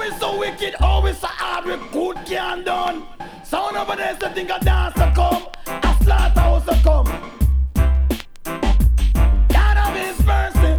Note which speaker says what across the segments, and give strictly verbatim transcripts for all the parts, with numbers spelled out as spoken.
Speaker 1: we so wicked, how we so hard, we good can done. Sound over there, so think a dancer come, a slaughterhouse a come. God of His mercy.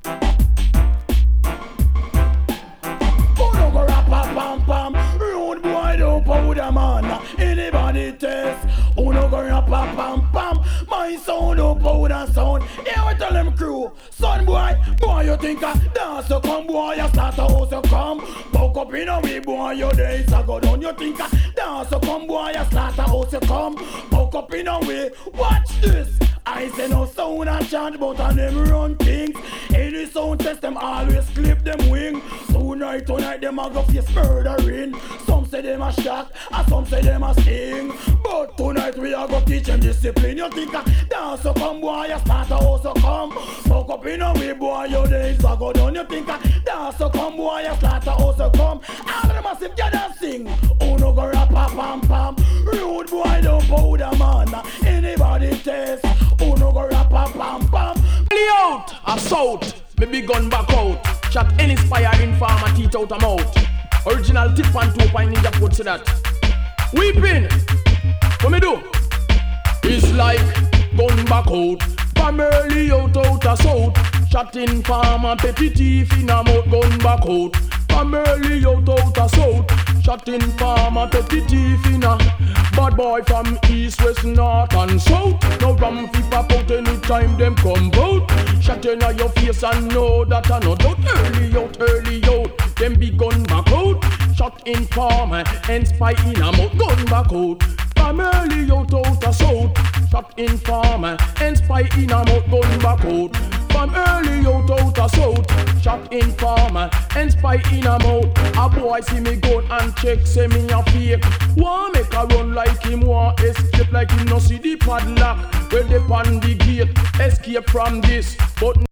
Speaker 1: Who no go rap a pam pam? Rude boy don't powder man. Anybody test? Who no go rap a pam pam? My sound don't powder sound. Here we tell them crew, son boy, boy you think a dancer come, boy you slaughterhouse you come. Poke up in a way, boy your days a go down. You think a dancer come, boy you slaughterhouse you come. Poke up in a way, watch this. I say no sound and chant, but on them run things. Any sound test them always clip them wing. Tonight, tonight them a go face murdering. Some say them a shock, and some say them a sting. But tonight we a go teach them discipline. You think a dancer come, boy you slaughterhouse you come. Poke up in a way, boy your days a go down. You think a dancer come, boy you slaughterhouse you come. All of them massive gather sing. Who no go rap a pam pam? Rude boy don't powder man. Anybody test? Who no go rap a pam pam?
Speaker 2: Play out, assault, me big gun back out. Shot any spire in farm and teeth out a mouth. Original tip and two pine ninja put to that. Weeping, what me do? It's like gun back out. From early out out a south. Shot in farm and petty thief in a mouth. Gun back out. From early out out a south. Shot in farm and petty thief in a bad boy from east, west, north and south. No ram fi pop out anytime them come out. Shot in your face and know that I know doubt. Early out, early out, them big gun back out. Shot in farm and spy in a mouth. Gun back out. From early out out a south. Shot in farm and spy in a mouth. Gun back out. From early out out a south. Shot in farm and spy in a mouth. A boy see me gun and check say me a fake. Want make a run like him, want escape like him no see the padlock. Where they pan the gate, escape from this. But